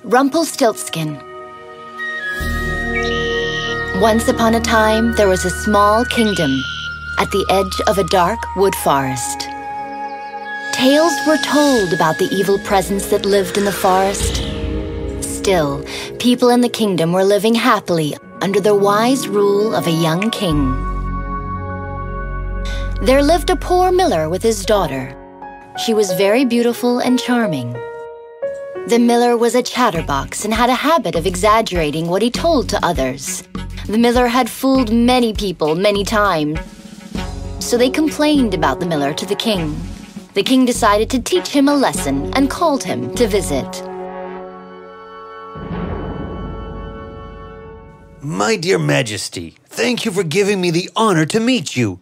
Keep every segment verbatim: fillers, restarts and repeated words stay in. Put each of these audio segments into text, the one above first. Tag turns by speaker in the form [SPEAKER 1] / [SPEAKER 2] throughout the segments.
[SPEAKER 1] Rumpelstiltskin. Once upon a time, there was a small kingdom at the edge of a dark wood forest. Tales were told about the evil presence that lived in the forest. Still, people in the kingdom were living happily under the wise rule of a young king. There lived a poor miller with his daughter. She was very beautiful and charming. The miller was a chatterbox and had a habit of exaggerating what he told to others. The miller had fooled many people many times, so they complained about the miller to the king. The king decided to teach him a lesson and called him to visit.
[SPEAKER 2] My dear Majesty, thank you for giving me the honor to meet you.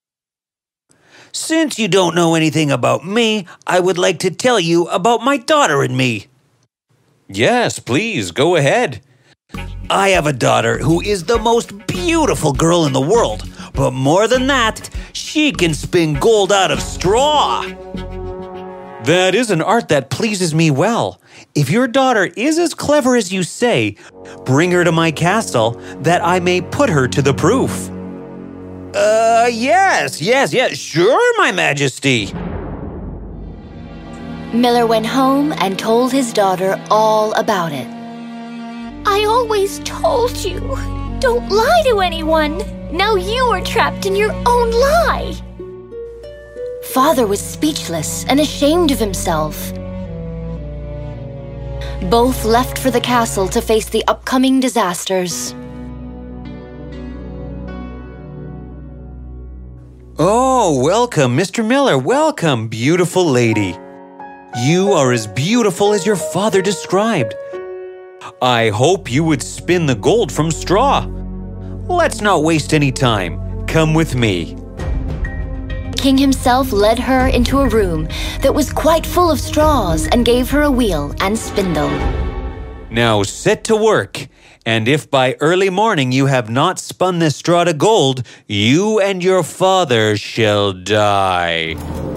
[SPEAKER 2] Since you don't know anything about me, I would like to tell you about my daughter and me.
[SPEAKER 3] Yes, please, go ahead.
[SPEAKER 2] I have a daughter who is the most beautiful girl in the world, but more than that, she can spin gold out of straw.
[SPEAKER 3] That is an art that pleases me well. If your daughter is as clever as you say, bring her to my castle that I may put her to the proof.
[SPEAKER 2] Uh, yes, yes, yes, sure, my Majesty.
[SPEAKER 1] Miller went home and told his daughter all about it.
[SPEAKER 4] I always told you, don't lie to anyone. Now you are trapped in your own lie.
[SPEAKER 1] Father was speechless and ashamed of himself. Both left for the castle to face the upcoming disasters.
[SPEAKER 3] Oh, welcome, Mister Miller. Welcome, beautiful lady. You are as beautiful as your father described. I hope you would spin the gold from straw. Let's not waste any time. Come with me.
[SPEAKER 1] King himself led her into a room that was quite full of straws and gave her a wheel and spindle.
[SPEAKER 3] Now set to work, and if by early morning you have not spun this straw to gold, you and your father shall die.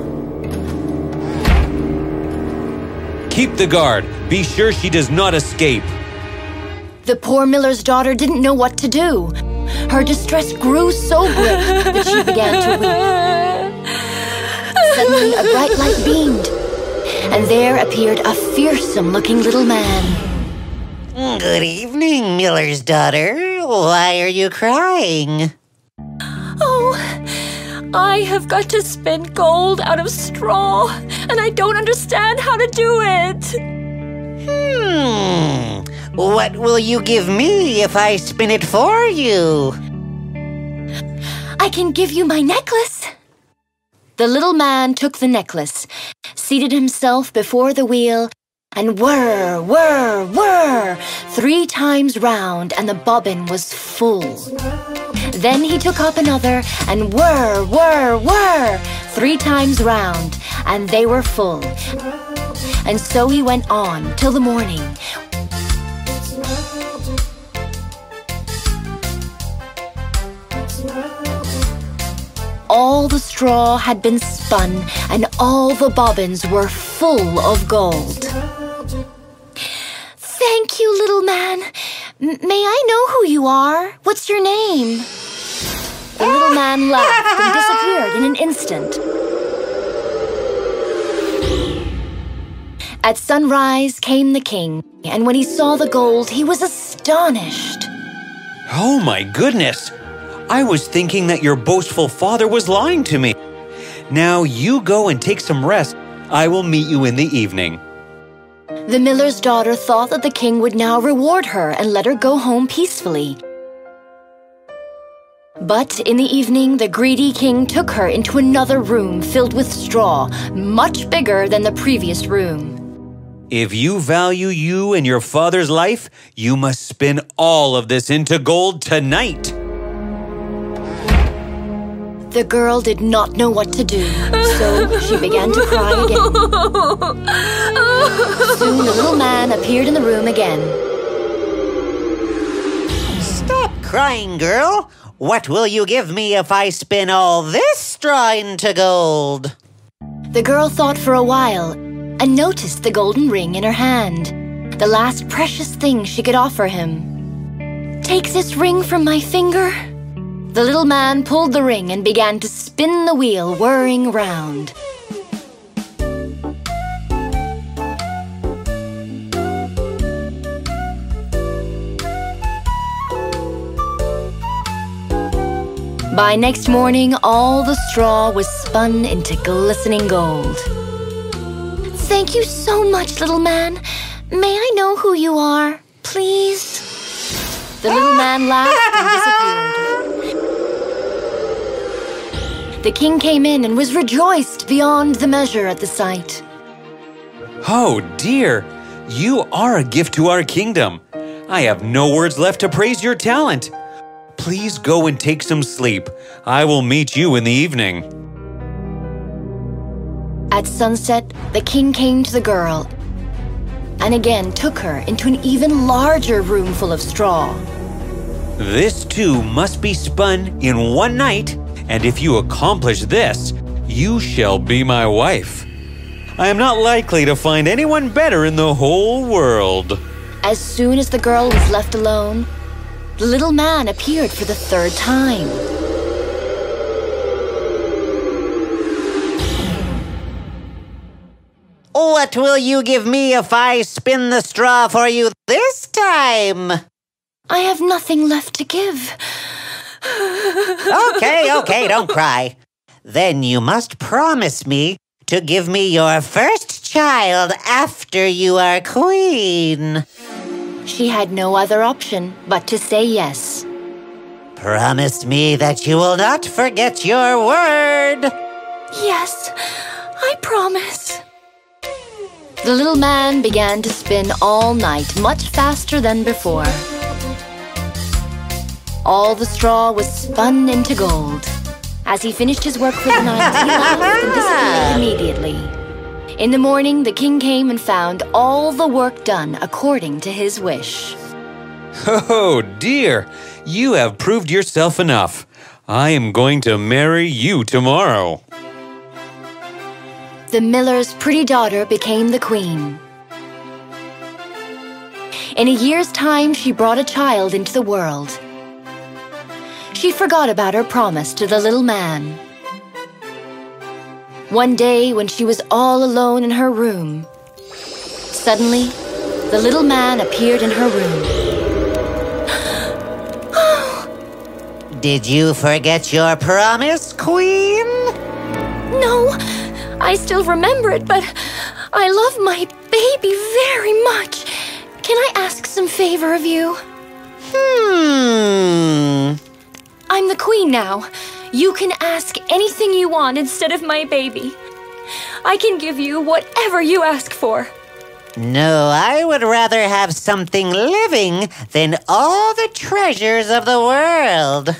[SPEAKER 3] Keep the guard. Be sure she does not escape.
[SPEAKER 1] The poor miller's daughter didn't know what to do. Her distress grew so great that she began to weep. Suddenly, a bright light beamed, and there appeared a fearsome-looking little man.
[SPEAKER 5] Good evening, miller's daughter. Why are you crying?
[SPEAKER 4] Oh, I have got to spin gold out of straw, and I don't understand how to do it.
[SPEAKER 5] Hmm. What will you give me if I spin it for you?
[SPEAKER 1] I can give you my necklace. The little man took the necklace, seated himself before the wheel, and whir, whir, whir, three times round, and the bobbin was full. Then he took up another, and whir, whir, whir, three times round, and they were full. And so he went on till the morning. All the straw had been spun, and all the bobbins were full of gold.
[SPEAKER 4] Thank you, little man. M- may I know who you are? What's your name?
[SPEAKER 1] The little man laughed and disappeared in an instant. At sunrise came the king, and when he saw the gold, he was astonished.
[SPEAKER 3] Oh my goodness! I was thinking that your boastful father was lying to me. Now you go and take some rest. I will meet you in the evening.
[SPEAKER 1] The miller's daughter thought that the king would now reward her and let her go home peacefully. But in the evening, the greedy king took her into another room filled with straw, much bigger than the previous room.
[SPEAKER 3] If you value you and your father's life, you must spin all of this into gold tonight.
[SPEAKER 1] The girl did not know what to do, so she began to cry again. Soon the little man appeared in the room again.
[SPEAKER 5] Stop crying, girl. What will you give me if I spin all this straw into gold?
[SPEAKER 1] The girl thought for a while and noticed the golden ring in her hand. the last precious thing she could offer him. "Take this ring from my finger." The little man pulled the ring and began to spin the wheel, whirring round. By next morning, all the straw was spun into glistening gold. "Thank you so much, little man. May I know who you are, please?" The little man laughed and disappeared. The king came in and was rejoiced beyond the measure at the sight.
[SPEAKER 3] Oh dear, you are a gift to our kingdom. I have no words left to praise your talent. Please go and take some sleep. I will meet you in the evening.
[SPEAKER 1] At sunset, the king came to the girl and again took her into an even larger room full of straw.
[SPEAKER 3] This too must be spun in one night, and if you accomplish this, you shall be my wife. I am not likely to find anyone better in the whole world.
[SPEAKER 1] As soon as the girl was left alone, the little man appeared for the third time.
[SPEAKER 5] What will you give me if I spin the straw for you this time?
[SPEAKER 1] I have nothing left to give.
[SPEAKER 5] Okay, okay, don't cry. Then you must promise me to give me your first child after you are queen.
[SPEAKER 1] She had no other option but to say yes.
[SPEAKER 5] Promise me that you will not forget your word.
[SPEAKER 4] Yes, I promise.
[SPEAKER 1] The little man began to spin all night, much faster than before. All the straw was spun into gold. As he finished his work for the night, he laughed and disappeared immediately. In the morning, the king came and found all the work done according to his wish.
[SPEAKER 3] Oh dear, you have proved yourself enough. I am going to marry you tomorrow.
[SPEAKER 1] The miller's pretty daughter became the queen. In a year's time, she brought a child into the world. She forgot about her promise to the little man. One day, when she was all alone in her room, suddenly, the little man appeared in her room.
[SPEAKER 5] Did you forget your promise, queen?
[SPEAKER 4] No, I still remember it, but I love my baby very much. Can I ask some favor of you?
[SPEAKER 5] Hmm...
[SPEAKER 4] I'm the queen now. You can ask anything you want instead of my baby. I can give you whatever you ask for.
[SPEAKER 5] No, I would rather have something living than all the treasures of the world.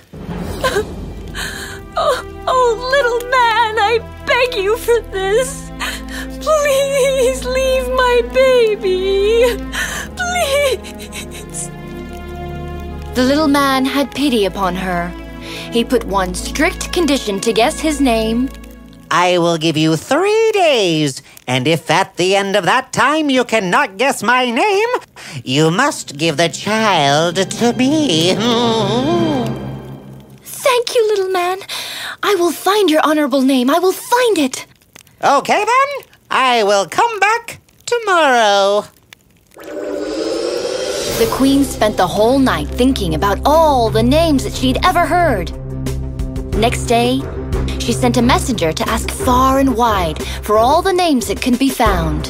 [SPEAKER 4] oh, oh, little man, I beg you for this. Please leave my baby. Please.
[SPEAKER 1] The little man had pity upon her. He put one strict condition to guess his name.
[SPEAKER 5] I will give you three days, and if at the end of that time you cannot guess my name, you must give the child to me.
[SPEAKER 4] Thank you, little man. I will find your honorable name. I will find it.
[SPEAKER 5] Okay, then. I will come back tomorrow.
[SPEAKER 1] The queen spent the whole night thinking about all the names that she'd ever heard. Next day, she sent a messenger to ask far and wide for all the names that could be found.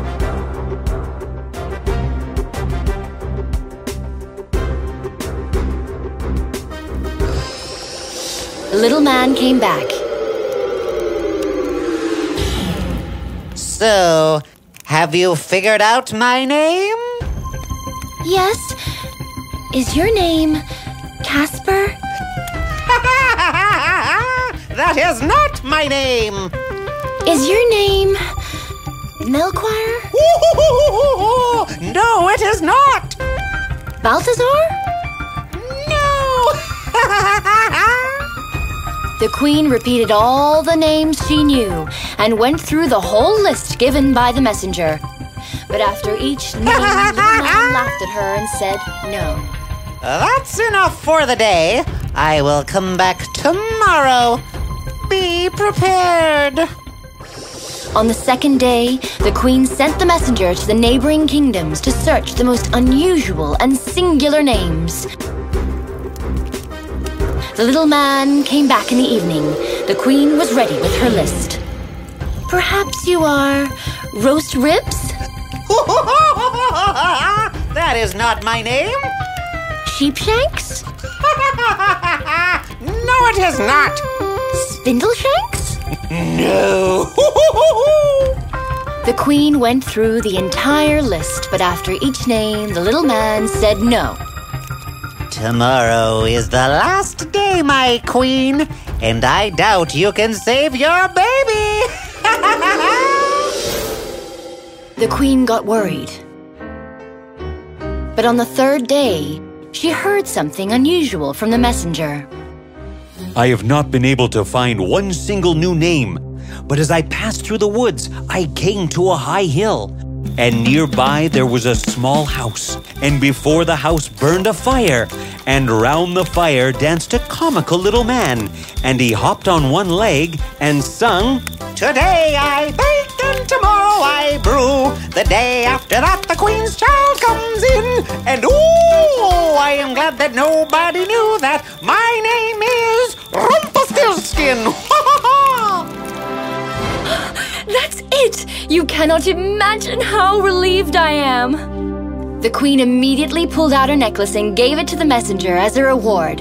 [SPEAKER 1] The little man came back.
[SPEAKER 5] So, have you figured out my name?
[SPEAKER 1] Yes. Is your name Casper?
[SPEAKER 5] That is not my name.
[SPEAKER 1] Is your name Melchior?
[SPEAKER 5] No, it is not.
[SPEAKER 1] Balthazar?
[SPEAKER 5] No.
[SPEAKER 1] The queen repeated all the names she knew and went through the whole list given by the messenger. But after each name, the little man laughed at her and said no.
[SPEAKER 5] That's enough for the day. I will come back tomorrow. Be prepared.
[SPEAKER 1] On the second day, the queen sent the messenger to the neighboring kingdoms to search the most unusual and singular names. The little man came back in the evening. The queen was ready with her list. Perhaps you are roast ribs?
[SPEAKER 5] That is not my name.
[SPEAKER 1] Sheepshanks?
[SPEAKER 5] No, it is not.
[SPEAKER 1] Spindleshanks?
[SPEAKER 5] No.
[SPEAKER 1] The queen went through the entire list, but after each name, the little man said no.
[SPEAKER 5] Tomorrow is the last day, my queen, and I doubt you can save your baby.
[SPEAKER 1] The queen got worried. But on the third day, she heard something unusual from the messenger.
[SPEAKER 3] I have not been able to find one single new name, but as I passed through the woods, I came to a high hill. And nearby there was a small house, and before the house burned a fire, and round the fire danced a comical little man, and he hopped on one leg and sung,
[SPEAKER 5] Today I bake and tomorrow I brew. The day after that the queen's child comes in. And ooh, I am glad that nobody knew that my name is Rumpelstiltskin.
[SPEAKER 1] That's it! You cannot imagine how relieved I am. The queen immediately pulled out her necklace and gave it to the messenger as a reward.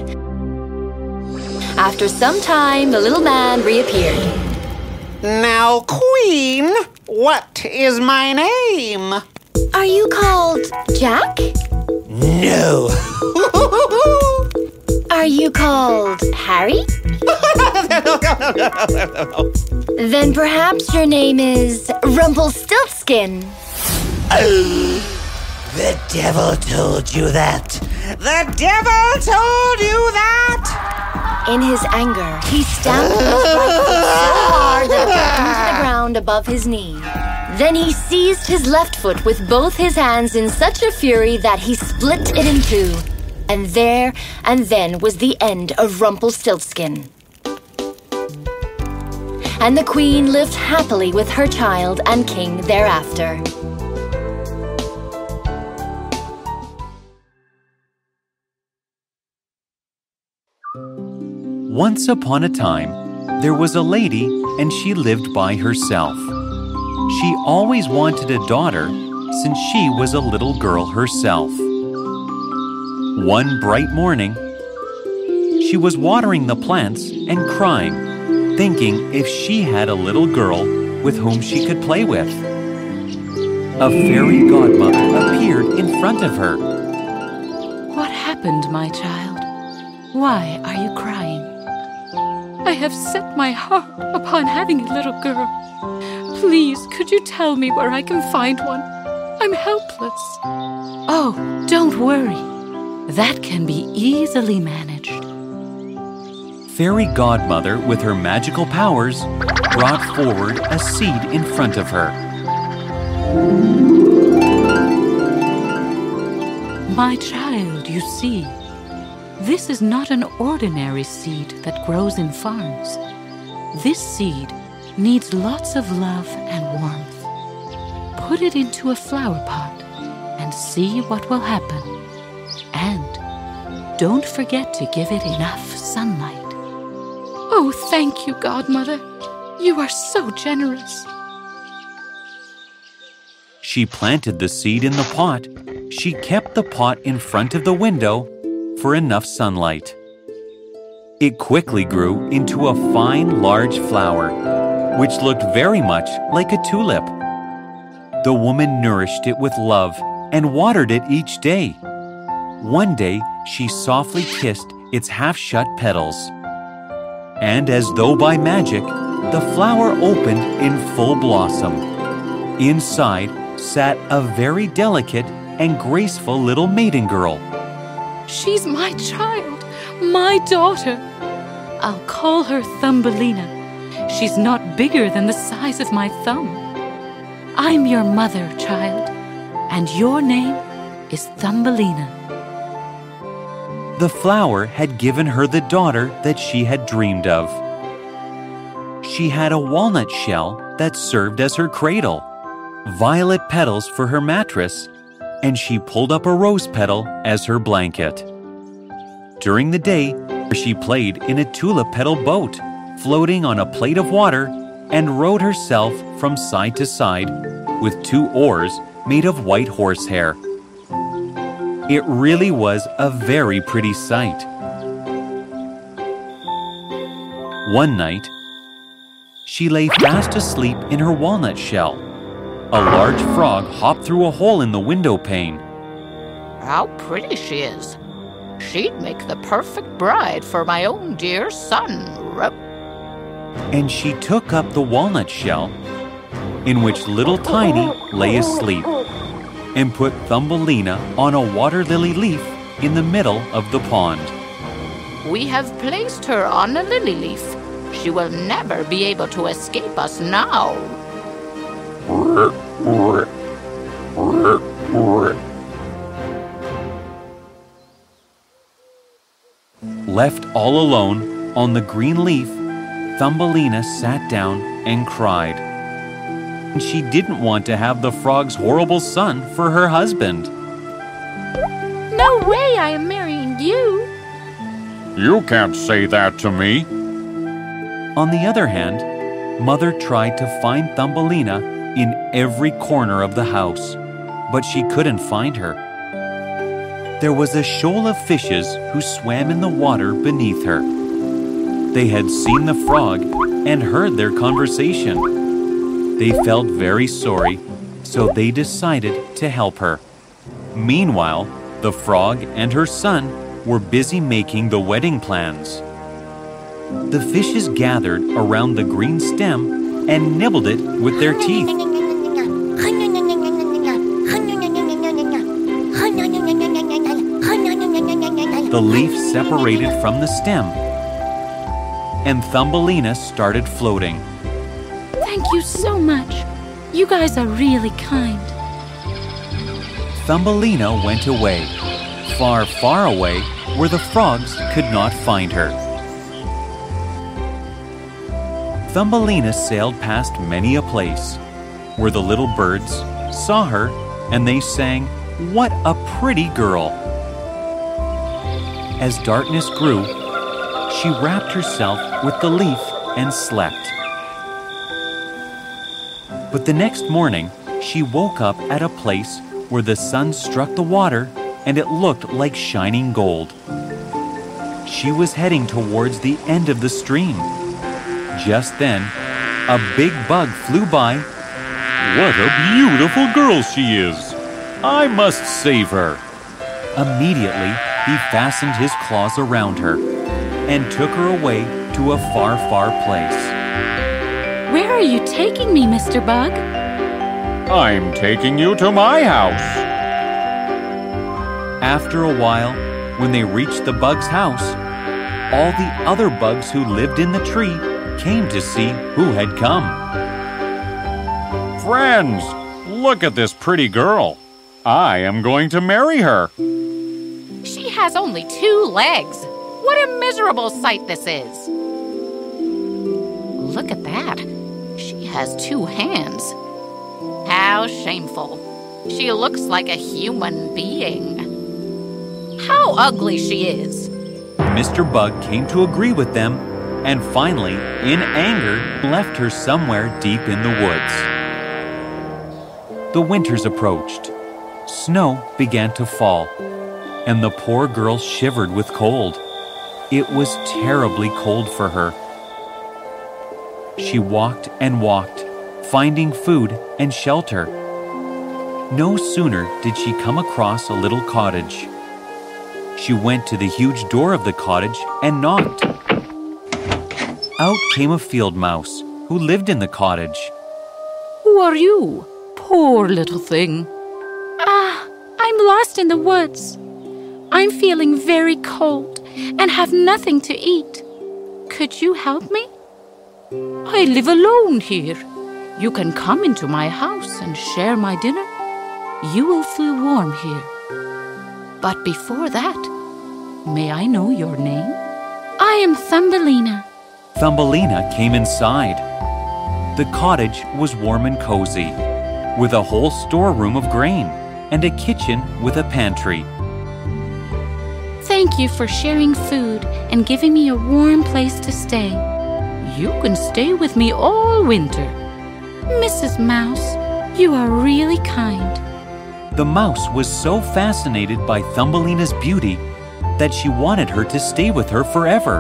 [SPEAKER 1] After some time, the little man reappeared.
[SPEAKER 5] Now, queen, what is my name?
[SPEAKER 1] Are you called Jack?
[SPEAKER 5] No.
[SPEAKER 1] Are you called Harry? Then perhaps your name is Rumpelstiltskin.
[SPEAKER 5] Oh, the devil told you that. The devil told you that.
[SPEAKER 1] In his anger, he stamped his right foot so hard that it went into the ground above his knee. Then he seized his left foot with both his hands in such a fury that he split it in two. And there and then was the end of Rumpelstiltskin. And the queen lived happily with her child and king thereafter.
[SPEAKER 3] Once upon a time, there was a lady and she lived by herself. She always wanted a daughter since she was a little girl herself. One bright morning, she was watering the plants and crying, thinking if she had a little girl with whom she could play with. A fairy godmother appeared in front of her.
[SPEAKER 6] What happened, my child? Why are you crying? I have set my heart upon having a little girl. Please, could you tell me where I can find one? I'm helpless. Oh, don't worry. That can be easily managed.
[SPEAKER 3] Fairy godmother, with her magical powers, brought forward a seed in front of her.
[SPEAKER 6] My child, you see, this is not an ordinary seed that grows in farms. This seed needs lots of love and warmth. Put it into a flower pot and see what will happen. And don't forget to give it enough sunlight. Oh, thank you, Godmother. You are so generous.
[SPEAKER 3] She planted the seed in the pot. She kept the pot in front of the window for enough sunlight. It quickly grew into a fine, large flower, which looked very much like a tulip. The woman nourished it with love and watered it each day. One day, she softly kissed its half-shut petals. And as though by magic, the flower opened in full blossom. Inside sat a very delicate and graceful little maiden girl.
[SPEAKER 6] She's my child, my daughter. I'll call her Thumbelina. She's not bigger than the size of my thumb. I'm your mother, child, and your name is Thumbelina.
[SPEAKER 3] The flower had given her the daughter that she had dreamed of. She had a walnut shell that served as her cradle, violet petals for her mattress, and she pulled up a rose petal as her blanket. During the day, she played in a tulip petal boat, floating on a plate of water, and rowed herself from side to side with two oars made of white horsehair. It really was a very pretty sight. One night, she lay fast asleep in her walnut shell. A large frog hopped through a hole in the window pane.
[SPEAKER 7] How pretty she is. She'd make the perfect bride for my own dear son. Rup.
[SPEAKER 3] And she took up the walnut shell, in which little Tiny lay asleep, and put Thumbelina on a water lily leaf in the middle of the pond.
[SPEAKER 7] We have placed her on a lily leaf. She will never be able to escape us now.
[SPEAKER 3] Left all alone on the green leaf, Thumbelina sat down and cried. She didn't want to have the frog's horrible son for her husband.
[SPEAKER 7] No way I am marrying you.
[SPEAKER 8] You can't say that to me.
[SPEAKER 3] On the other hand, Mother tried to find Thumbelina in every corner of the house, but she couldn't find her. There was a shoal of fishes who swam in the water beneath her. They had seen the frog and heard their conversation. They felt very sorry, so they decided to help her. Meanwhile, the frog and her son were busy making the wedding plans. The fishes gathered around the green stem and nibbled it with their teeth. The leaf separated from the stem, and Thumbelina started floating.
[SPEAKER 6] Thank you so much. You guys are really kind.
[SPEAKER 3] Thumbelina went away, far, far away, where the frogs could not find her. Thumbelina sailed past many a place, where the little birds saw her and they sang, "What a pretty girl!" As darkness grew, she wrapped herself with the leaf and slept. But the next morning, she woke up at a place where the sun struck the water and it looked like shining gold. She was heading towards the end of the stream. Just then, a big bug flew by.
[SPEAKER 8] What a beautiful girl she is! I must save her.
[SPEAKER 3] Immediately, he fastened his claws around her and took her away to a far, far place.
[SPEAKER 6] Where are you taking me, Mister Bug?
[SPEAKER 8] I'm taking you to my house.
[SPEAKER 3] After a while, when they reached the bug's house, all the other bugs who lived in the tree came to see who had come.
[SPEAKER 8] Friends, look at this pretty girl. I am going to marry her.
[SPEAKER 7] She has only two legs. What a miserable sight this is. Look at that. She has two hands. How shameful. She looks like a human being. How ugly she is.
[SPEAKER 3] Mister Bug came to agree with them and finally, in anger, left her somewhere deep in the woods. The winters approached. Snow began to fall, and the poor girl shivered with cold. It was terribly cold for her. She walked and walked, finding food and shelter. No sooner did she come across a little cottage. She went to the huge door of the cottage and knocked. Out came a field mouse who lived in the cottage.
[SPEAKER 6] Who are you, poor little thing? Ah, I'm lost in the woods. I'm feeling very cold and have nothing to eat. Could you help me? I live alone here. You can come into my house and share my dinner. you will feel warm here. But before that, may I know your name?
[SPEAKER 4] I am Thumbelina.
[SPEAKER 3] Thumbelina came inside. The cottage was warm and cozy, with a whole storeroom of grain and a kitchen with a pantry.
[SPEAKER 4] Thank you for sharing food and giving me a warm place to stay.
[SPEAKER 6] You can stay with me all winter.
[SPEAKER 4] Missus Mouse, you are really kind.
[SPEAKER 3] The mouse was so fascinated by Thumbelina's beauty that she wanted her to stay with her forever.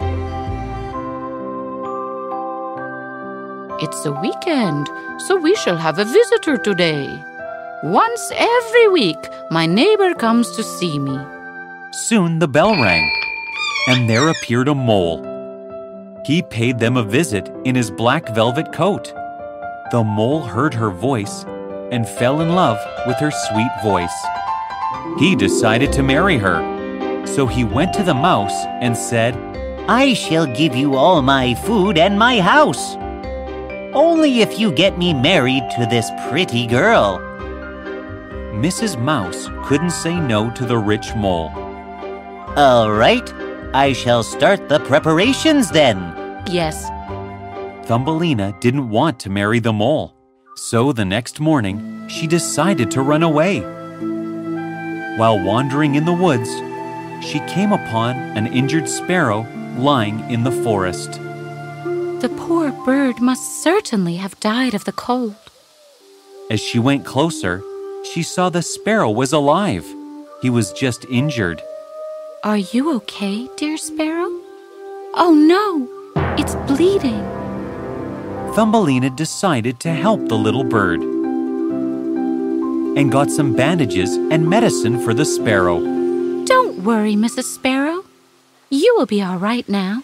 [SPEAKER 6] It's a weekend, so we shall have a visitor today. Once every week, my neighbor comes to see me.
[SPEAKER 3] Soon the bell rang, and there appeared a mole. He paid them a visit in his black velvet coat. The mole heard her voice and fell in love with her sweet voice. He decided to marry her, so he went to the mouse and said,
[SPEAKER 5] I shall give you all my food and my house, only if you get me married to this pretty girl.
[SPEAKER 3] Missus Mouse couldn't say no to the rich mole.
[SPEAKER 5] All right, I shall start the preparations then.
[SPEAKER 6] Yes.
[SPEAKER 3] Thumbelina didn't want to marry the mole, so the next morning she decided to run away. While wandering in the woods, she came upon an injured sparrow lying in the forest.
[SPEAKER 4] The poor bird must certainly have died of the cold.
[SPEAKER 3] As she went closer, she saw the sparrow was alive. He was just injured.
[SPEAKER 4] Are you okay, dear sparrow? Oh no, it's bleeding.
[SPEAKER 3] Thumbelina decided to help the little bird and got some bandages and medicine for the sparrow.
[SPEAKER 4] Don't worry, Missus Sparrow. You will be all right now.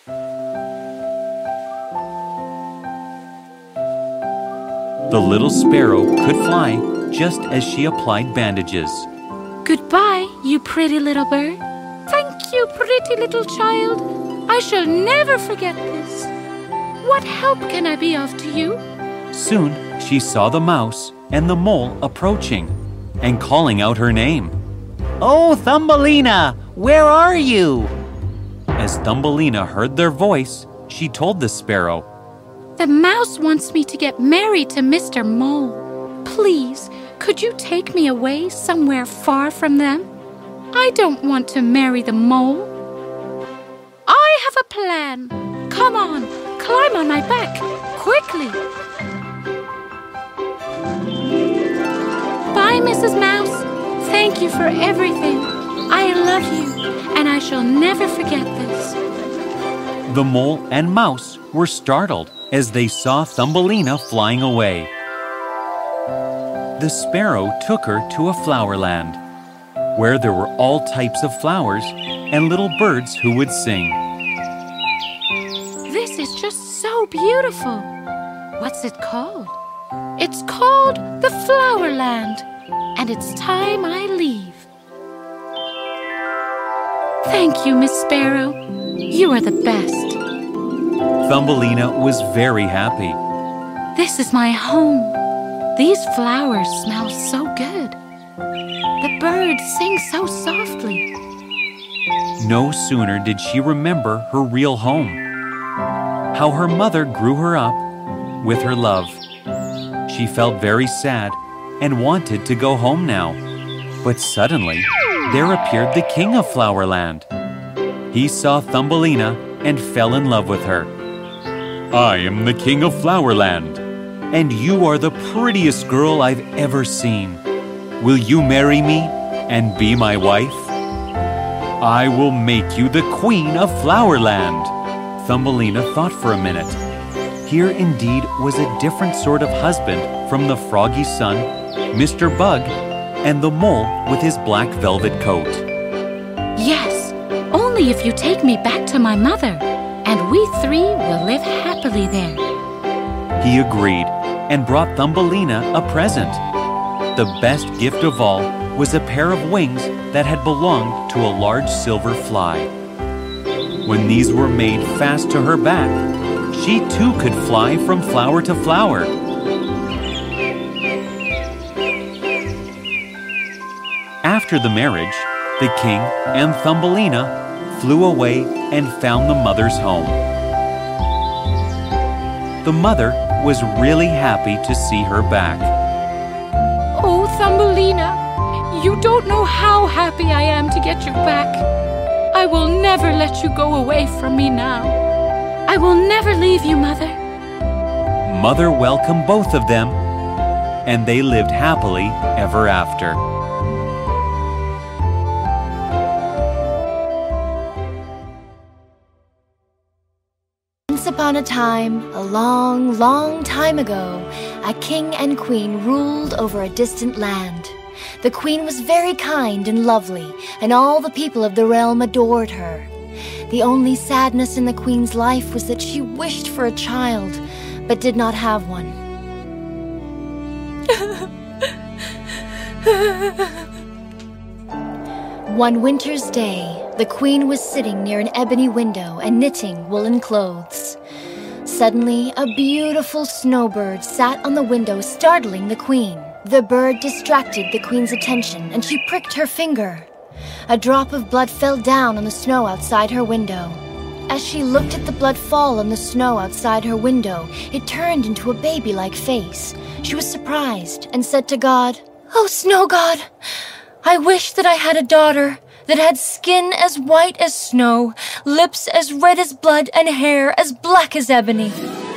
[SPEAKER 3] The little sparrow could fly just as she applied bandages.
[SPEAKER 4] Goodbye, you pretty little bird. Thank you, pretty little child. I shall never forget this. What help can I be of to you?
[SPEAKER 3] Soon she saw the mouse and the mole approaching and calling out her name.
[SPEAKER 5] Oh, Thumbelina, where are you?
[SPEAKER 3] As Thumbelina heard their voice, she told the sparrow,
[SPEAKER 4] The mouse wants me to get married to Mister Mole. Please, could you take me away somewhere far from them? I don't want to marry the mole. I have a plan. Come on, climb on my back, quickly. Bye, Missus Mouse. Thank you for everything. I love you, and I shall never forget this.
[SPEAKER 3] The mole and mouse were startled as they saw Thumbelina flying away. The sparrow took her to a flower land, where there were all types of flowers and little birds who would sing.
[SPEAKER 4] This is just so beautiful. What's it called? It's called the Flower Land, and it's time I leave. Thank you, Miss Sparrow. You are the best.
[SPEAKER 3] Thumbelina was very happy.
[SPEAKER 4] This is my home. These flowers smell so good. The birds sing so softly.
[SPEAKER 3] No sooner did she remember her real home, how her mother grew her up with her love. She felt very sad and wanted to go home now. But suddenly, there appeared the king of Flowerland. He saw Thumbelina and fell in love with her. I am the king of Flowerland, and you are the prettiest girl I've ever seen. Will you marry me and be my wife? I will make you the queen of Flowerland. Thumbelina thought for a minute. Here indeed was a different sort of husband from the froggy son, Mister Bug, and the mole with his black velvet coat.
[SPEAKER 4] Yes, only if you take me back to my mother, and we three will live happily there.
[SPEAKER 3] He agreed and brought Thumbelina a present. The best gift of all was a pair of wings that had belonged to a large silver fly. When these were made fast to her back, she too could fly from flower to flower. After the marriage, the king and Thumbelina flew away and found the mother's home. The mother was really happy to see her back.
[SPEAKER 4] Oh, Thumbelina, you don't know how happy I am to get you back. I will never let you go away from me now. I will never leave you, Mother.
[SPEAKER 3] Mother welcomed both of them, and they lived happily ever after.
[SPEAKER 1] Once upon a time, a long, long time ago, a king and queen ruled over a distant land. The queen was very kind and lovely, and all the people of the realm adored her. The only sadness in the queen's life was that she wished for a child, but did not have one. One winter's day, the queen was sitting near an ebony window and knitting woolen clothes. Suddenly, a beautiful snowbird sat on the window, startling the queen. The bird distracted the queen's attention, and she pricked her finger. A drop of blood fell down on the snow outside her window. As she looked at the blood fall on the snow outside her window, it turned into a baby-like face. She was surprised and said to God, "Oh, snow god, I wish that I had a daughter that had skin as white as snow, lips as red as blood, and hair as black as ebony."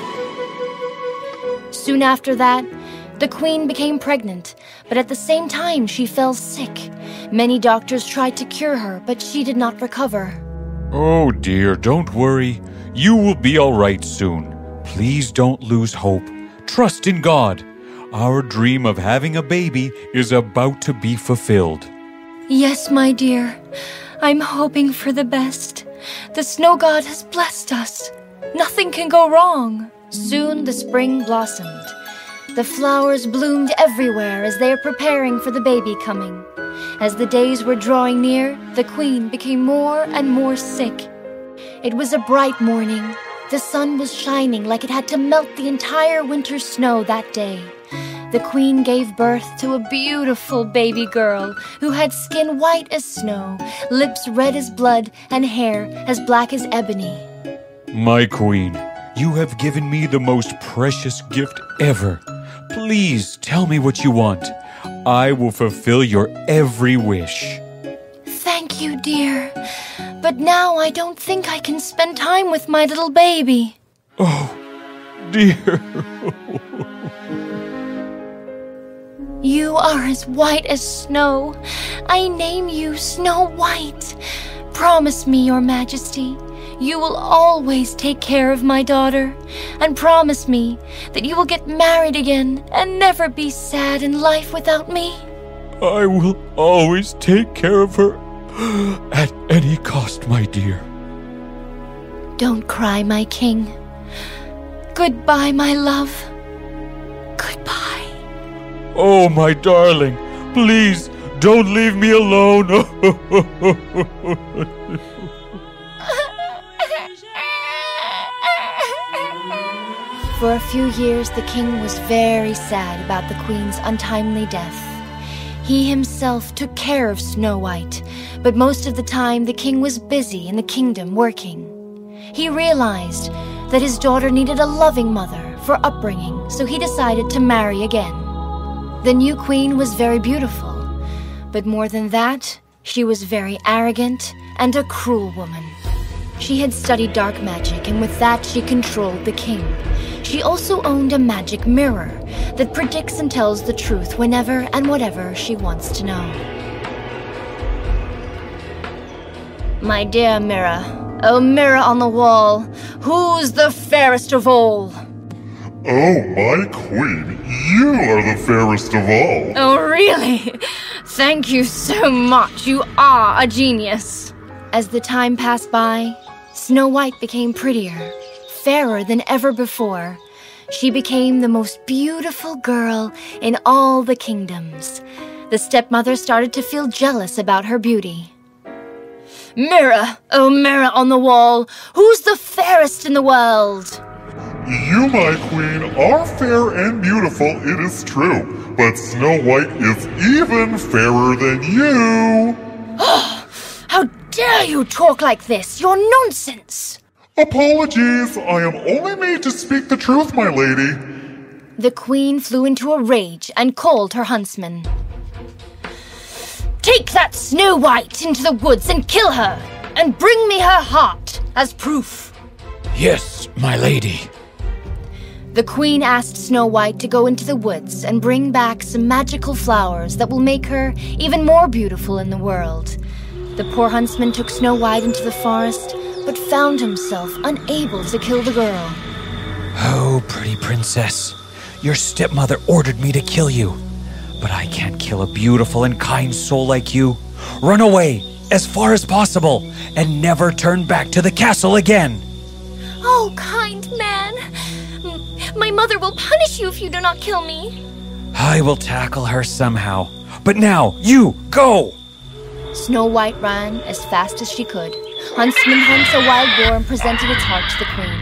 [SPEAKER 1] Soon after that, the queen became pregnant, but at the same time she fell sick. Many doctors tried to cure her, but she did not recover.
[SPEAKER 8] Oh dear, don't worry. You will be all right soon. Please don't lose hope. Trust in God. Our dream of having a baby is about to be fulfilled.
[SPEAKER 1] Yes, my dear. I'm hoping for the best. The snow god has blessed us. Nothing can go wrong. Soon the spring blossomed. The flowers bloomed everywhere as they are preparing for the baby coming. As the days were drawing near, the queen became more and more sick. It was a bright morning. The sun was shining like it had to melt the entire winter snow that day. The queen gave birth to a beautiful baby girl who had skin white as snow, lips red as blood, and hair as black as ebony.
[SPEAKER 8] My queen, you have given me the most precious gift ever. Please tell me what you want. I will fulfill your every wish.
[SPEAKER 1] Thank you, dear. But now I don't think I can spend time with my little baby.
[SPEAKER 8] Oh, dear.
[SPEAKER 1] You are as white as snow. I name you Snow White. Promise me, Your Majesty, you will always take care of my daughter, and promise me that you will get married again and never be sad in life without me.
[SPEAKER 8] I will always take care of her at any cost, my dear.
[SPEAKER 1] Don't cry, my king. Goodbye, my love. Goodbye.
[SPEAKER 8] Oh, my darling, please don't leave me alone.
[SPEAKER 1] For a few years, the king was very sad about the queen's untimely death. He himself took care of Snow White, but most of the time the king was busy in the kingdom working. He realized that his daughter needed a loving mother for upbringing, so he decided to marry again. The new queen was very beautiful, but more than that, she was very arrogant and a cruel woman. She had studied dark magic, and with that she controlled the king. She also owned a magic mirror that predicts and tells the truth whenever and whatever she wants to know. My dear mirror, oh mirror on the wall, who's the fairest of all?
[SPEAKER 9] Oh, my queen, you are the fairest of all.
[SPEAKER 1] Oh, really? Thank you so much. You are a genius. As the time passed by, Snow White became prettier, fairer than ever before. She became the most beautiful girl in all the kingdoms. The stepmother started to feel jealous about her beauty. Mirror, oh mirror on the wall, who's the fairest in the world?
[SPEAKER 9] you, my queen, are fair and beautiful, it is true. But Snow White is even fairer than you.
[SPEAKER 1] How dare you talk like this? You're nonsense.
[SPEAKER 9] Apologies, I am only made to speak the truth, my lady.
[SPEAKER 1] The queen flew into a rage and called her huntsman. Take that Snow White into the woods and kill her, and bring me her heart as proof.
[SPEAKER 8] Yes, my lady.
[SPEAKER 1] The queen asked Snow White to go into the woods and bring back some magical flowers that will make her even more beautiful in the world. The poor huntsman took Snow White into the forest, but found himself unable to kill the girl.
[SPEAKER 3] Oh, pretty princess, your stepmother ordered me to kill you. But I can't kill a beautiful and kind soul like you. Run away as far as possible and never turn back to the castle again.
[SPEAKER 1] Oh, kind man. My mother will punish you if you do not kill me.
[SPEAKER 3] I will tackle her somehow. But now, you, go!
[SPEAKER 1] Snow White ran as fast as she could. Huntsman hunts a wild boar and presented its heart to the queen.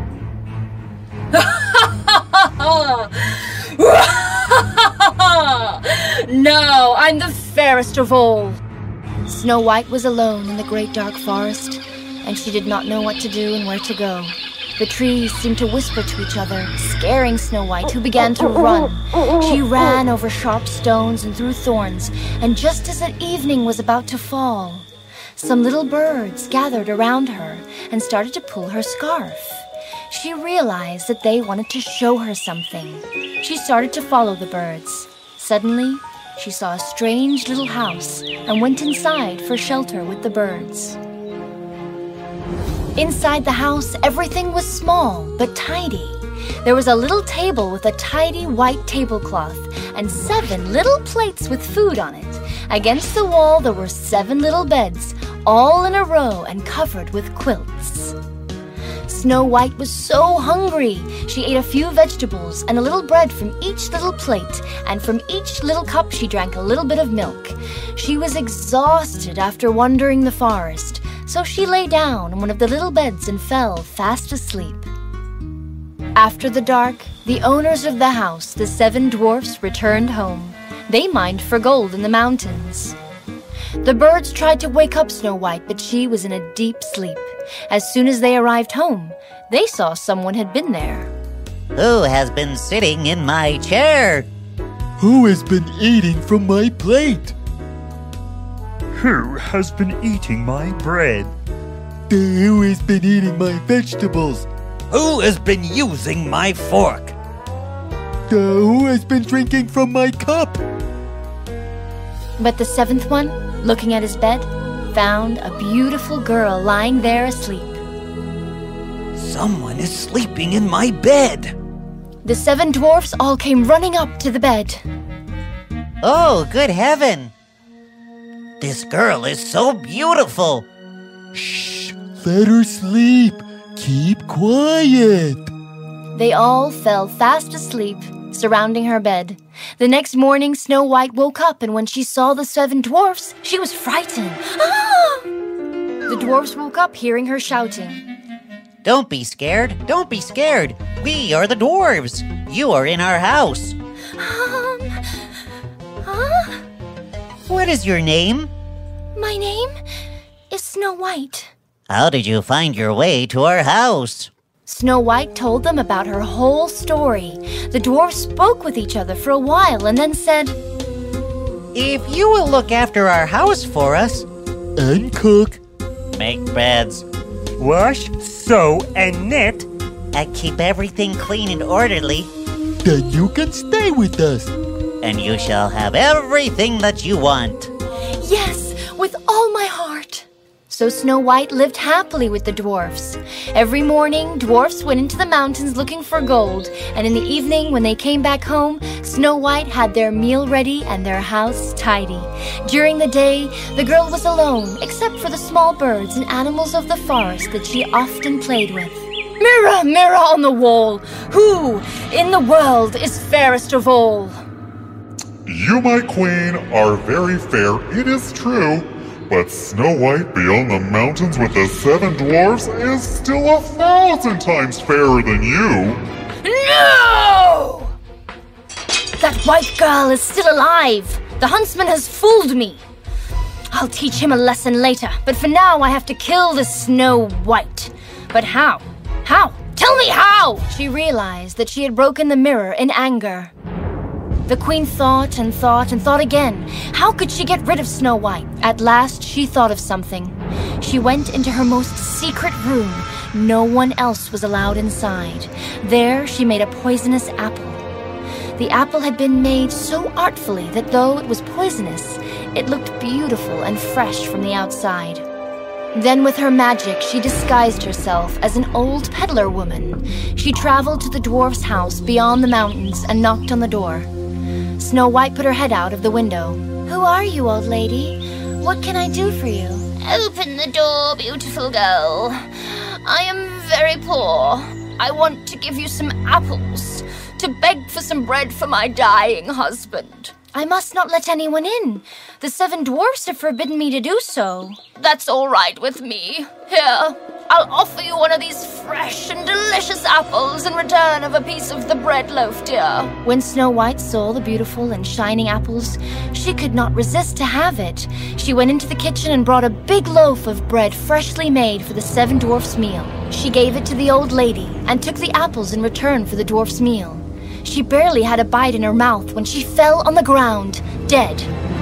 [SPEAKER 1] No, I'm the fairest of all. Snow White was alone in the great dark forest, and she did not know what to do and where to go. The trees seemed to whisper to each other, scaring Snow White, who began to run. She ran over sharp stones and through thorns, and just as the evening was about to fall, some little birds gathered around her and started to pull her scarf. She realized that they wanted to show her something. She started to follow the birds. Suddenly, she saw a strange little house and went inside for shelter with the birds. Inside the house, everything was small but tidy. There was a little table with a tidy white tablecloth and seven little plates with food on it. Against the wall, there were seven little beds, all in a row and covered with quilts. Snow White was so hungry. She ate a few vegetables and a little bread from each little plate, and from each little cup she drank a little bit of milk. She was exhausted after wandering the forest, so she lay down on one of the little beds and fell fast asleep. After the dark, the owners of the house, the seven dwarfs, returned home. They mined for gold in the mountains. The birds tried to wake up Snow White, but she was in a deep sleep. As soon as they arrived home, they saw someone had been there.
[SPEAKER 5] Who has been sitting in my chair?
[SPEAKER 10] Who has been eating from my plate?
[SPEAKER 11] Who has been eating my bread?
[SPEAKER 10] Who has been eating my vegetables?
[SPEAKER 2] Who has been using my fork?
[SPEAKER 10] Who has been drinking from my cup?
[SPEAKER 1] But the seventh one, looking at his bed, found a beautiful girl lying there asleep.
[SPEAKER 2] Someone is sleeping in my bed.
[SPEAKER 1] The seven dwarfs all came running up to the bed.
[SPEAKER 5] Oh, good heaven! This girl is so beautiful.
[SPEAKER 10] Shh, let her sleep. Keep quiet.
[SPEAKER 1] They all fell fast asleep, surrounding her bed. The next morning, Snow White woke up, and when she saw the seven dwarfs, she was frightened. Ah! The dwarfs woke up, hearing her shouting.
[SPEAKER 5] Don't be scared. Don't be scared. We are the dwarves. You are in our house.
[SPEAKER 1] Um, huh?
[SPEAKER 5] What is your name?
[SPEAKER 1] My name is Snow White.
[SPEAKER 5] How did you find your way to our house?
[SPEAKER 1] Snow White told them about her whole story. The dwarfs spoke with each other for a while and then said,
[SPEAKER 5] If you will look after our house for us,
[SPEAKER 10] and cook,
[SPEAKER 5] make beds,
[SPEAKER 11] wash, sew, and knit,
[SPEAKER 5] and keep everything clean and orderly,
[SPEAKER 10] then you can stay with us.
[SPEAKER 5] And you shall have everything that you want.
[SPEAKER 1] Yes, with all my heart. So Snow White lived happily with the dwarfs. Every morning, dwarfs went into the mountains looking for gold, and in the evening, when they came back home, Snow White had their meal ready and their house tidy. During the day, the girl was alone, except for the small birds and animals of the forest that she often played with. Mirror, mirror on the wall, who in the world is fairest of all?
[SPEAKER 9] You, my queen, are very fair, it is true. but Snow White beyond the mountains with the seven dwarfs is still a thousand times fairer than you.
[SPEAKER 1] No! That white girl is still alive. The huntsman has fooled me. I'll teach him a lesson later, but for now I have to kill the Snow White. But how? How? Tell me how! She realized that she had broken the mirror in anger. The queen thought and thought and thought again. How could she get rid of Snow White? At last, she thought of something. She went into her most secret room. No one else was allowed inside. There, she made a poisonous apple. The apple had been made so artfully that though it was poisonous, it looked beautiful and fresh from the outside. Then with her magic, she disguised herself as an old peddler woman. She traveled to the dwarf's house beyond the mountains and knocked on the door. Snow White put her head out of the window. Who are you, old lady? What can I do for you? Open the door, beautiful girl. I am very poor. I want to give you some apples, to beg for some bread for my dying husband. I must not let anyone in. The seven dwarfs have forbidden me to do so. That's all right with me. Here, I'll offer you one of these fresh and delicious apples in return of a piece of the bread loaf, dear. When Snow White saw the beautiful and shining apples, she could not resist to have it. She went into the kitchen and brought a big loaf of bread freshly made for the seven dwarfs' meal. She gave it to the old lady and took the apples in return for the dwarfs' meal. She barely had a bite in her mouth when she fell on the ground, dead.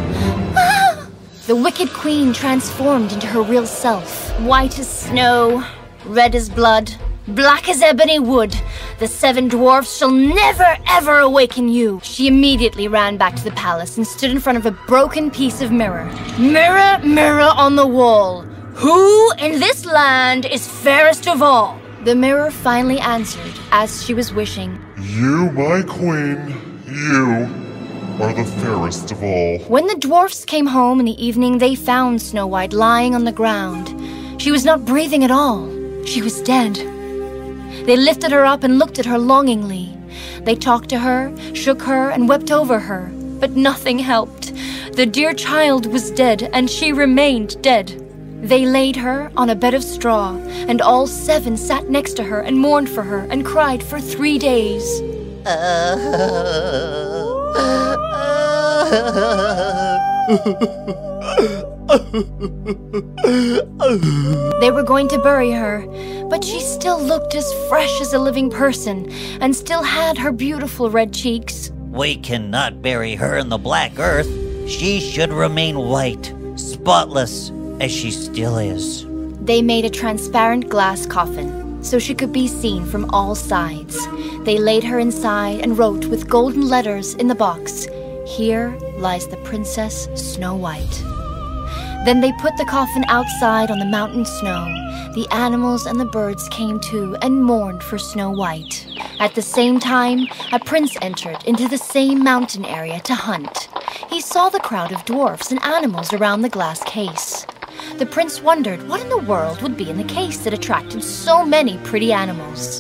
[SPEAKER 1] The wicked queen transformed into her real self. White as snow, red as blood, black as ebony wood. The seven dwarfs shall never, ever awaken you. She immediately ran back to the palace and stood in front of a broken piece of mirror. Mirror, mirror on the wall, who in this land is fairest of all? The mirror finally answered, as she was wishing.
[SPEAKER 9] You, my queen, you are the fairest of all.
[SPEAKER 1] When the dwarfs came home in the evening, they found Snow White lying on the ground. She was not breathing at all. She was dead. They lifted her up and looked at her longingly. They talked to her, shook her, and wept over her, but nothing helped. The dear child was dead, and she remained dead. They laid her on a bed of straw, and all seven sat next to her and mourned for her and cried for three days. They were going to bury her, but she still looked as fresh as a living person and still had her beautiful red cheeks.
[SPEAKER 2] We cannot bury her in the black earth. She should remain white, spotless, as she still is.
[SPEAKER 1] They made a transparent glass coffin so she could be seen from all sides. They laid her inside and wrote with golden letters in the box, "Here lies the Princess Snow White." Then they put the coffin outside on the mountain snow. The animals and the birds came too and mourned for Snow White. At the same time, a prince entered into the same mountain area to hunt. He saw the crowd of dwarfs and animals around the glass case. The prince wondered what in the world would be in the case that attracted so many pretty animals.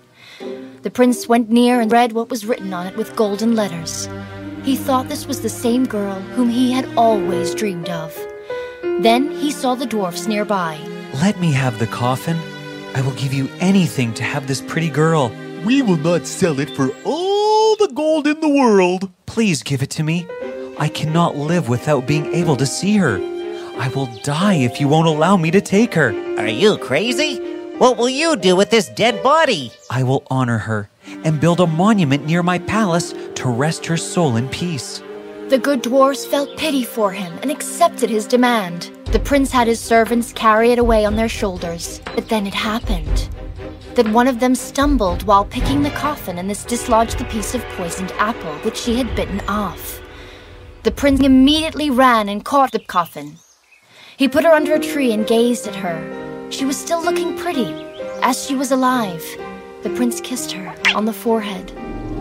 [SPEAKER 1] The prince went near and read what was written on it with golden letters. He thought this was the same girl whom he had always dreamed of. Then he saw the dwarfs nearby.
[SPEAKER 3] Let me have the coffin. I will give you anything to have this pretty girl.
[SPEAKER 10] We will not sell it for all the gold in the world.
[SPEAKER 3] Please give it to me. I cannot live without being able to see her. I will die if you won't allow me to take her.
[SPEAKER 2] Are you crazy? What will you do with this dead body?
[SPEAKER 3] I will honor her and build a monument near my palace to rest her soul in peace.
[SPEAKER 1] The good dwarfs felt pity for him and accepted his demand. The prince had his servants carry it away on their shoulders. But then it happened that one of them stumbled while picking the coffin, and this dislodged the piece of poisoned apple which she had bitten off. The prince immediately ran and caught the coffin. He put her under a tree and gazed at her. She was still looking pretty, as she was alive. The prince kissed her on the forehead.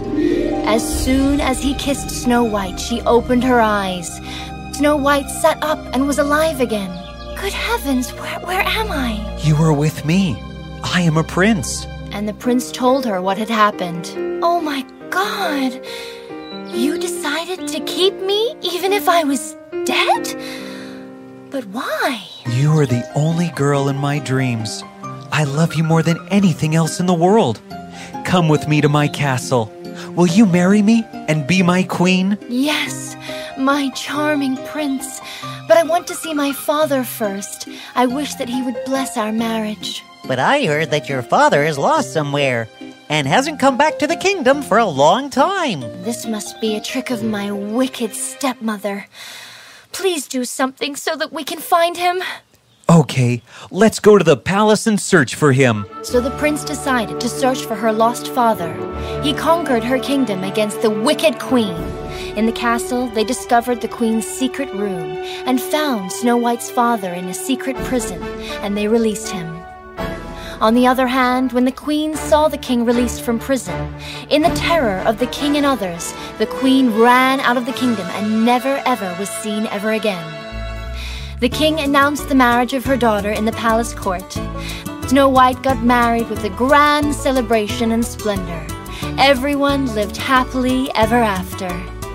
[SPEAKER 1] As soon as he kissed Snow White, she opened her eyes. Snow White sat up and was alive again. Good heavens, where, where am I?
[SPEAKER 3] You were with me. I am a prince.
[SPEAKER 1] And the prince told her what had happened. Oh my God! You decided to keep me even if I was dead? But why?
[SPEAKER 3] You are the only girl in my dreams. I love you more than anything else in the world. Come with me to my castle. Will you marry me and be my queen?
[SPEAKER 1] Yes, my charming prince. But I want to see my father first. I wish that he would bless our marriage.
[SPEAKER 5] But I heard that your father is lost somewhere and hasn't come back to the kingdom for a long time.
[SPEAKER 1] This must be a trick of my wicked stepmother. Please do something so that we can find him.
[SPEAKER 3] Okay, let's go to the palace and search for him.
[SPEAKER 1] So the prince decided to search for her lost father. He conquered her kingdom against the wicked queen. In the castle, they discovered the queen's secret room and found Snow White's father in a secret prison, and they released him. On the other hand, when the queen saw the king released from prison, in the terror of the king and others, the queen ran out of the kingdom and never ever was seen ever again. The king announced the marriage of her daughter in the palace court. Snow White got married with a grand celebration and splendor. Everyone lived happily ever after.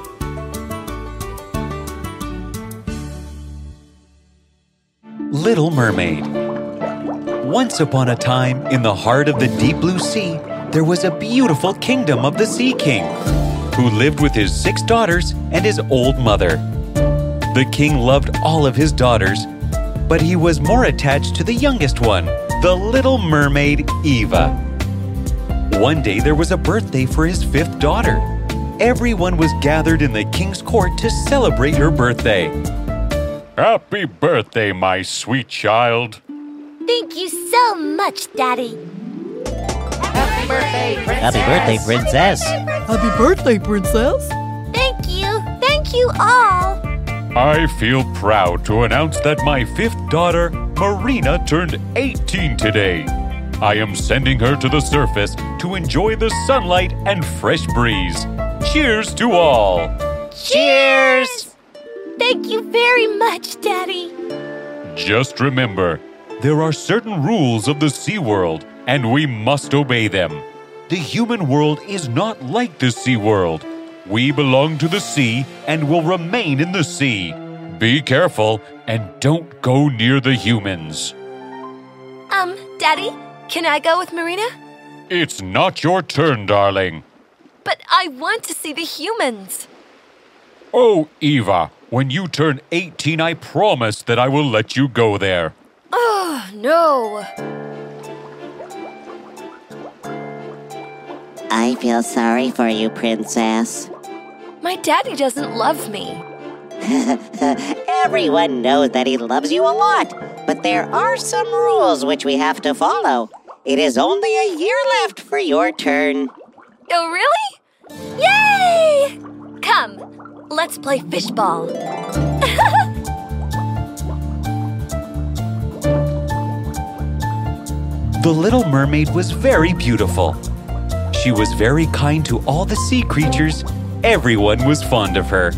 [SPEAKER 3] Little Mermaid. Once upon a time, in the heart of the deep blue sea, there was a beautiful kingdom of the Sea King, who lived with his six daughters and his old mother. The king loved all of his daughters, but he was more attached to the youngest one, the little mermaid, Eva. One day there was a birthday for his fifth daughter. Everyone was gathered in the king's court to celebrate her birthday.
[SPEAKER 8] Happy birthday, my sweet child.
[SPEAKER 12] Thank you so much, Daddy.
[SPEAKER 5] Happy birthday, princess. Happy birthday, princess.
[SPEAKER 10] Happy birthday, princess.
[SPEAKER 12] Thank you. Thank you all.
[SPEAKER 8] I feel proud to announce that my fifth daughter, Marina, turned eighteen today. I am sending her to the surface to enjoy the sunlight and fresh breeze. Cheers to all.
[SPEAKER 12] Cheers. Thank you very much, Daddy.
[SPEAKER 8] Just remember, there are certain rules of the sea world, and we must obey them. The human world is not like the sea world. We belong to the sea and will remain in the sea. Be careful and don't go near the humans.
[SPEAKER 12] Um, Daddy, can I go with Marina?
[SPEAKER 8] It's not your turn, darling.
[SPEAKER 12] But I want to see the humans.
[SPEAKER 8] Oh, Eva, when you turn eighteen, I promise that I will let you go there.
[SPEAKER 12] Oh, no.
[SPEAKER 13] I feel sorry for you, princess.
[SPEAKER 12] My daddy doesn't love me.
[SPEAKER 13] Everyone knows that he loves you a lot, but there are some rules which we have to follow. It is only a year left for your turn.
[SPEAKER 12] Oh, really? Yay! Come, let's play fishball.
[SPEAKER 3] The Little Mermaid was very beautiful. She was very kind to all the sea creatures. Everyone was fond of her.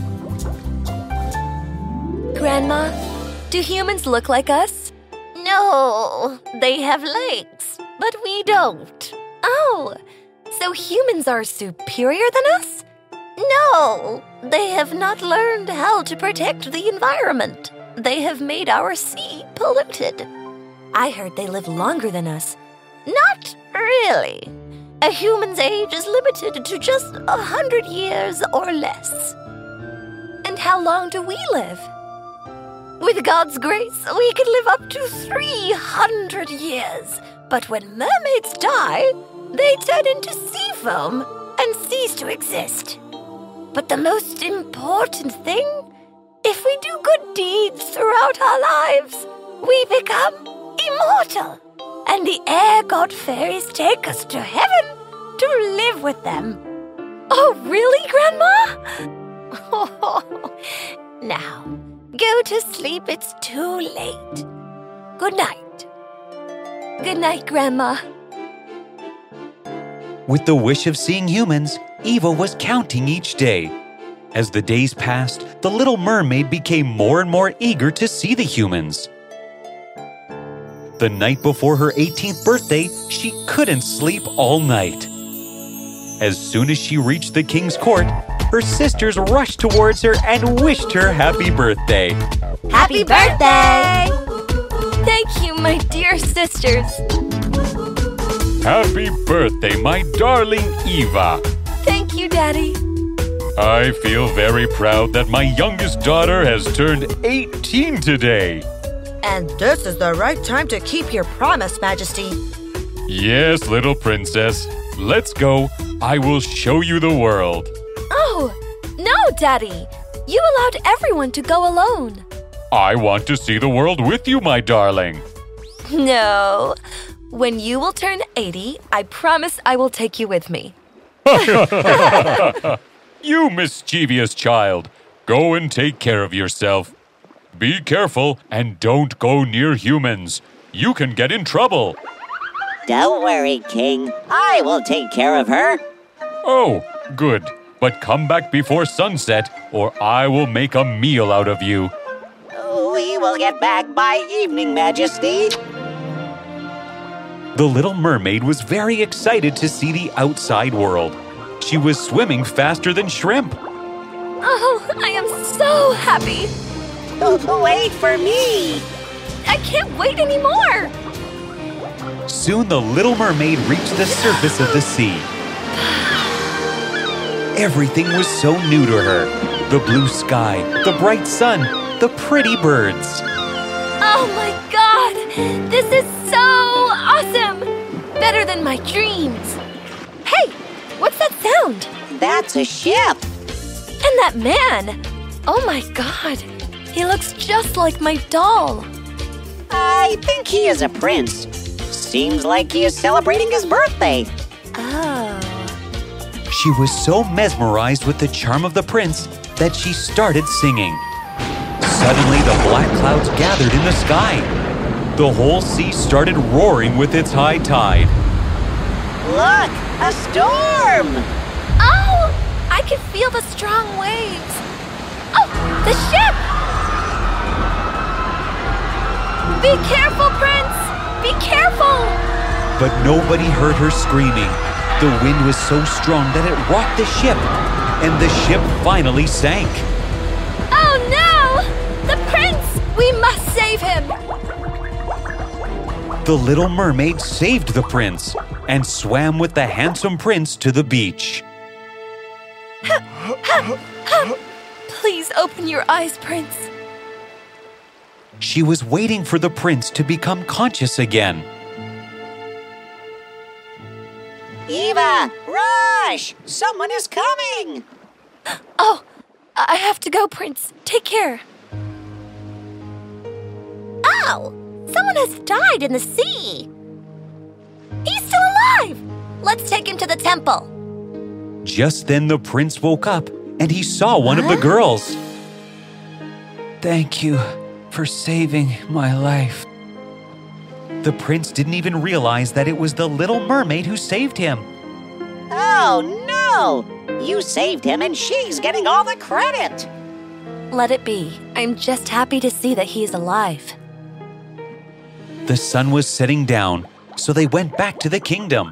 [SPEAKER 12] Grandma, do humans look like us? No, they have legs, but we don't. Oh, so humans are superior than us? No, they have not learned how to protect the environment. They have made our sea polluted. I heard they live longer than us. Not really. A human's age is limited to just a hundred years or less. And how long do we live? With God's grace, we can live up to three hundred years. But when mermaids die, they turn into sea foam and cease to exist. But the most important thing, if we do good deeds throughout our lives, we become immortal. And the air god fairies take us to heaven to live with them. Oh, really, Grandma? Now, go to sleep. It's too late. Good night. Good night, Grandma.
[SPEAKER 3] With the wish of seeing humans, Eva was counting each day. As the days passed, the Little Mermaid became more and more eager to see the humans. The night before her eighteenth birthday, she couldn't sleep all night. As soon as she reached the king's court, her sisters rushed towards her and wished her happy birthday.
[SPEAKER 12] Happy birthday! Thank you, my dear sisters.
[SPEAKER 8] Happy birthday, my darling Eva.
[SPEAKER 12] Thank you, Daddy.
[SPEAKER 8] I feel very proud that my youngest daughter has turned eighteen today.
[SPEAKER 14] And this is the right time to keep your promise, Majesty.
[SPEAKER 8] Yes, little princess. Let's go. I will show you the world.
[SPEAKER 12] Oh, no, Daddy. You allowed everyone to go alone.
[SPEAKER 8] I want to see the world with you, my darling.
[SPEAKER 12] No. When you will turn eighty, I promise I will take you with me.
[SPEAKER 8] You mischievous child. Go and take care of yourself. Be careful and don't go near humans. You can get in trouble.
[SPEAKER 13] Don't worry, King. I will take care of her.
[SPEAKER 8] Oh, good. But come back before sunset, or I will make a meal out of you.
[SPEAKER 13] We will get back by evening, Majesty.
[SPEAKER 3] The Little Mermaid was very excited to see the outside world. She was swimming faster than shrimp.
[SPEAKER 12] Oh, I am so happy.
[SPEAKER 13] Wait for me.
[SPEAKER 12] I can't wait anymore.
[SPEAKER 3] Soon the Little Mermaid reached the surface of the sea. Everything was so new to her. The blue sky, the bright sun, the pretty birds.
[SPEAKER 12] Oh my God! This is so awesome! Better than my dreams. Hey, what's that sound?
[SPEAKER 13] That's a ship.
[SPEAKER 12] And that man! Oh my God! He looks just like my doll.
[SPEAKER 13] I think he is a prince. Seems like he is celebrating his birthday.
[SPEAKER 12] Oh.
[SPEAKER 3] She was so mesmerized with the charm of the prince that she started singing. Suddenly, the black clouds gathered in the sky. The whole sea started roaring with its high tide.
[SPEAKER 13] Look, a storm!
[SPEAKER 12] Oh, I can feel the strong waves. Oh, the ship! Be careful, Prince! Be careful!
[SPEAKER 3] But nobody heard her screaming. The wind was so strong that it rocked the ship, and the ship finally sank.
[SPEAKER 12] Oh no! The prince! We must save him!
[SPEAKER 3] The Little Mermaid saved the prince and swam with the handsome prince to the beach.
[SPEAKER 12] Please open your eyes, Prince.
[SPEAKER 3] She was waiting for the prince to become conscious again.
[SPEAKER 13] Eva, rush! Someone is coming!
[SPEAKER 12] Oh, I have to go, Prince. Take care. Oh, someone has died in the sea. He's still alive! Let's take him to the temple.
[SPEAKER 3] Just then the prince woke up and he saw one huh? of the girls. Thank you for saving my life. The prince didn't even realize that it was the Little Mermaid who saved him.
[SPEAKER 13] Oh, no! You saved him and she's getting all the credit.
[SPEAKER 12] Let it be. I'm just happy to see that he's alive.
[SPEAKER 3] The sun was setting down, so they went back to the kingdom.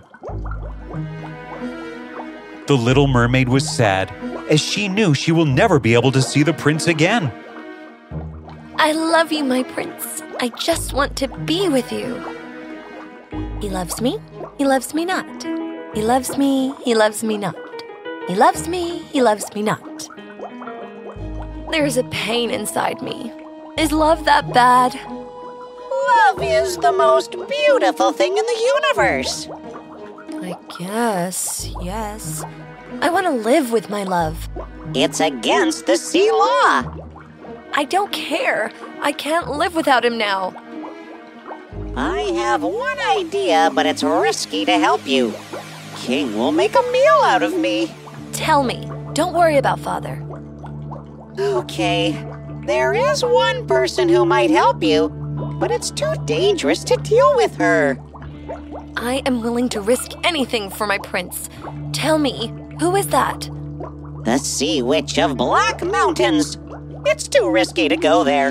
[SPEAKER 3] The Little Mermaid was sad, as she knew she will never be able to see the prince again.
[SPEAKER 12] I love you, my prince. I just want to be with you. He loves me, he loves me not. He loves me, he loves me not. He loves me, he loves me not. There's a pain inside me. Is love that bad?
[SPEAKER 13] Love is the most beautiful thing in the universe.
[SPEAKER 12] I guess, yes. I want to live with my love.
[SPEAKER 13] It's against the sea law.
[SPEAKER 12] I don't care. I can't live without him now.
[SPEAKER 13] I have one idea, but it's risky to help you. King will make a meal out of me.
[SPEAKER 12] Tell me. Don't worry about Father.
[SPEAKER 13] Okay. There is one person who might help you, but it's too dangerous to deal with her.
[SPEAKER 12] I am willing to risk anything for my prince. Tell me, who is that?
[SPEAKER 13] The Sea Witch of Black Mountains. It's too risky to go there.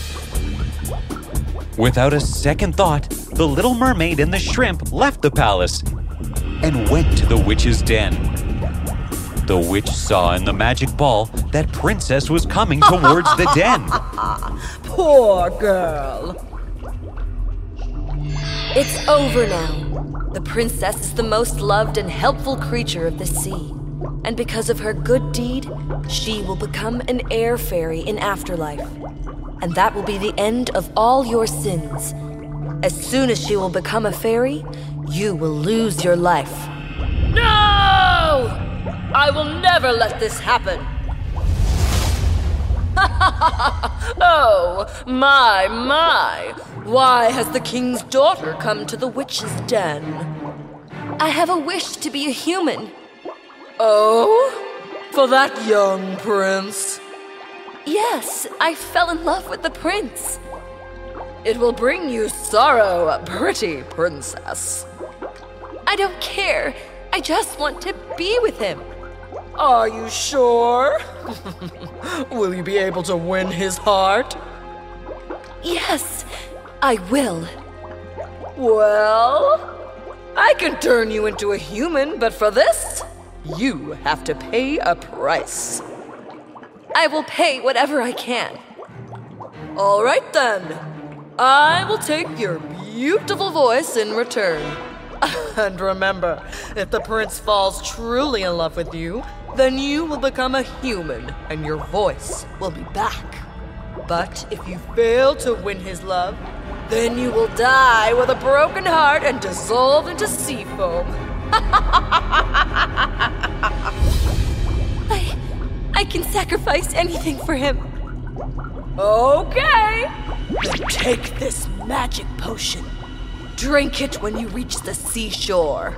[SPEAKER 3] Without a second thought, the Little Mermaid and the shrimp left the palace and went to the witch's den. The witch saw in the magic ball that Princess was coming towards the den.
[SPEAKER 14] Poor girl.
[SPEAKER 12] It's over now. The princess is the most loved and helpful creature of the sea. And because of her good deed, she will become an air fairy in afterlife. And that will be the end of all your sins. As soon as she will become a fairy, you will lose your life.
[SPEAKER 14] No! I will never let this happen. Oh, my, my. Why has the king's daughter come to the witch's den?
[SPEAKER 12] I have a wish to be a human.
[SPEAKER 14] Oh? For that young prince?
[SPEAKER 12] Yes, I fell in love with the prince.
[SPEAKER 14] It will bring you sorrow, pretty princess.
[SPEAKER 12] I don't care. I just want to be with him.
[SPEAKER 14] Are you sure? Will you be able to win his heart?
[SPEAKER 12] Yes, I will.
[SPEAKER 14] Well, I can turn you into a human, but for this, you have to pay a price.
[SPEAKER 12] I will pay whatever I can.
[SPEAKER 14] All right then. I will take your beautiful voice in return. And remember, if the prince falls truly in love with you, then you will become a human and your voice will be back. But if you fail to win his love, then you will die with a broken heart and dissolve into sea foam.
[SPEAKER 12] I, I can sacrifice anything for him.
[SPEAKER 14] Okay. Then take this magic potion. Drink it when you reach the seashore.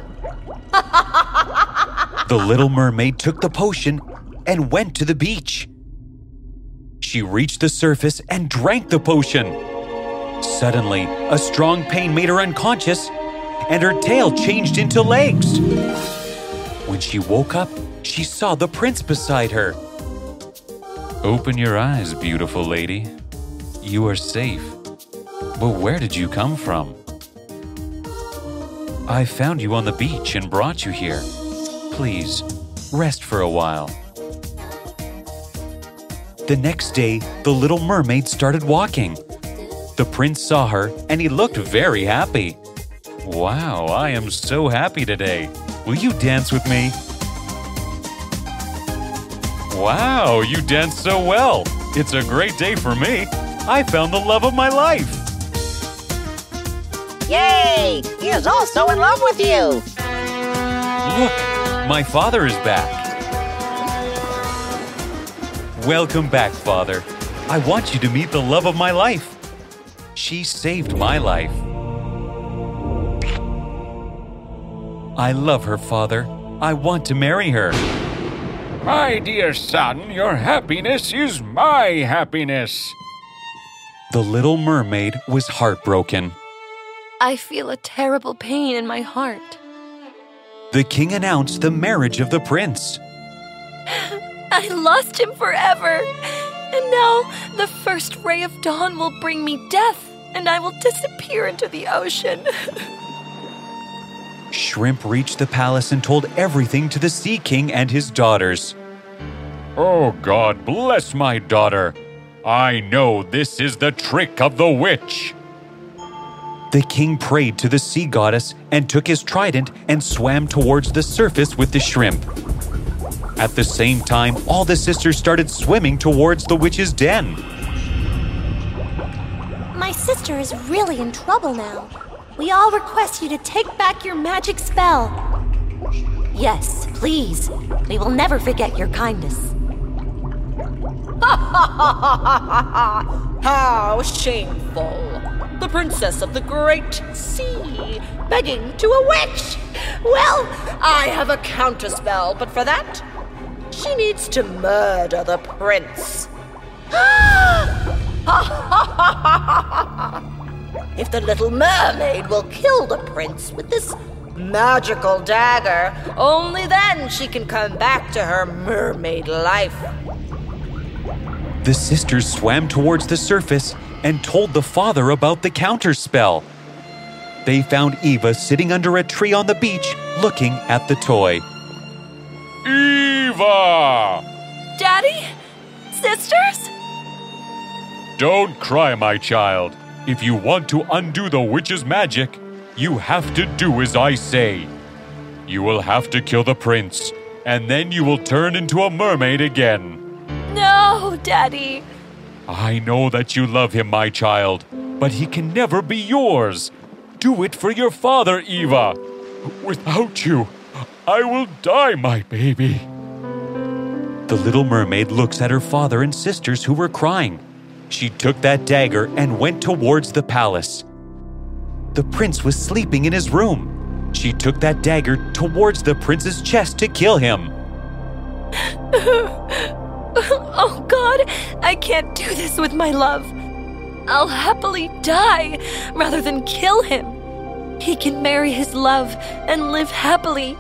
[SPEAKER 3] The Little Mermaid took the potion and went to the beach. She reached the surface and drank the potion. Suddenly, a strong pain made her unconscious, and her tail changed into legs. When she woke up, she saw the prince beside her.
[SPEAKER 8] Open your eyes, beautiful lady. You are safe. But where did you come from? I found you on the beach and brought you here. Please, rest for a while.
[SPEAKER 3] The next day, the Little Mermaid started walking. The prince saw her and he looked very happy.
[SPEAKER 8] Wow, I am so happy today. Will you dance with me? Wow, you dance so well. It's a great day for me. I found the love of my life.
[SPEAKER 13] Yay! He is also in love with you.
[SPEAKER 3] Look, my father is back. Welcome back, Father. I want you to meet the love of my life. She saved my life. I love her, Father. I want to marry her.
[SPEAKER 8] My dear son, your happiness is my happiness.
[SPEAKER 3] The Little Mermaid was heartbroken.
[SPEAKER 12] I feel a terrible pain in my heart.
[SPEAKER 3] The king announced the marriage of the prince.
[SPEAKER 12] I lost him forever. And now the first ray of dawn will bring me death, and I will disappear into the ocean.
[SPEAKER 3] Shrimp reached the palace and told everything to the Sea King and his daughters.
[SPEAKER 8] Oh, God bless my daughter. I know this is the trick of the witch.
[SPEAKER 3] The king prayed to the sea goddess and took his trident and swam towards the surface with the shrimp. At the same time, all the sisters started swimming towards the witch's den.
[SPEAKER 15] My sister is really in trouble now. We all request you to take back your magic spell.
[SPEAKER 12] Yes, please. We will never forget your kindness.
[SPEAKER 14] How shameful! The princess of the great sea begging to a witch! Well, I have a counterspell, but for that, she needs to murder the prince. If the Little Mermaid will kill the prince with this magical dagger, only then she can come back to her mermaid life.
[SPEAKER 3] The sisters swam towards the surface and told the father about the counterspell. They found Eva sitting under a tree on the beach looking at the toy.
[SPEAKER 8] Eva! Eva!
[SPEAKER 12] Daddy? Sisters?
[SPEAKER 8] Don't cry, my child. If you want to undo the witch's magic, you have to do as I say. You will have to kill the prince, and then you will turn into a mermaid again.
[SPEAKER 12] No, Daddy.
[SPEAKER 8] I know that you love him, my child, but he can never be yours. Do it for your father, Eva. Without you, I will die, my baby.
[SPEAKER 3] The little mermaid looks at her father and sisters who were crying. She took that dagger and went towards the palace. The prince was sleeping in his room. She took that dagger towards the prince's chest to kill him.
[SPEAKER 12] Oh, God, I can't do this with my love. I'll happily die rather than kill him. He can marry his love and live happily.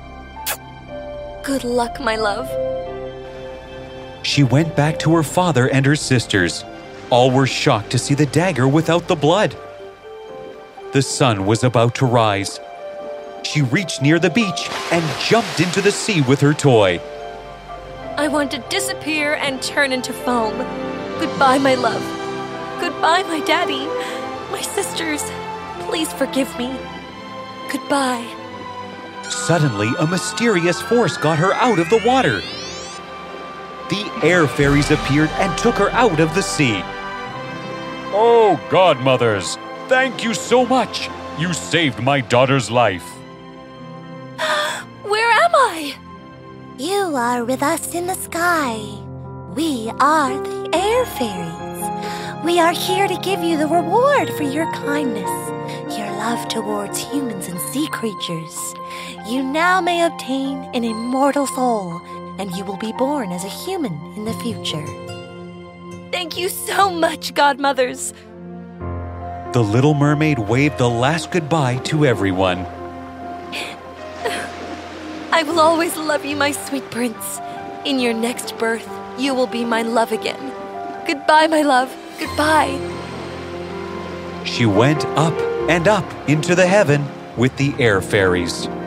[SPEAKER 12] Good luck, my love.
[SPEAKER 3] She went back to her father and her sisters. All were shocked to see the dagger without the blood. The sun was about to rise. She reached near the beach and jumped into the sea with her toy.
[SPEAKER 12] I want to disappear and turn into foam. Goodbye, my love. Goodbye, my daddy. My sisters, please forgive me. Goodbye.
[SPEAKER 3] Suddenly, a mysterious force got her out of the water. The air fairies appeared and took her out of the sea.
[SPEAKER 8] Oh, godmothers, thank you so much. You saved my daughter's life.
[SPEAKER 12] Where am I?
[SPEAKER 15] You are with us in the sky. We are the air fairies. We are here to give you the reward for your kindness, your love towards humans and sea creatures. You now may obtain an immortal soul, and you will be born as a human in the future.
[SPEAKER 12] Thank you so much, godmothers.
[SPEAKER 3] The little mermaid waved the last goodbye to everyone.
[SPEAKER 12] I will always love you, my sweet prince. In your next birth, you will be my love again. Goodbye, my love. Goodbye.
[SPEAKER 3] She went up and up into the heaven with the air fairies.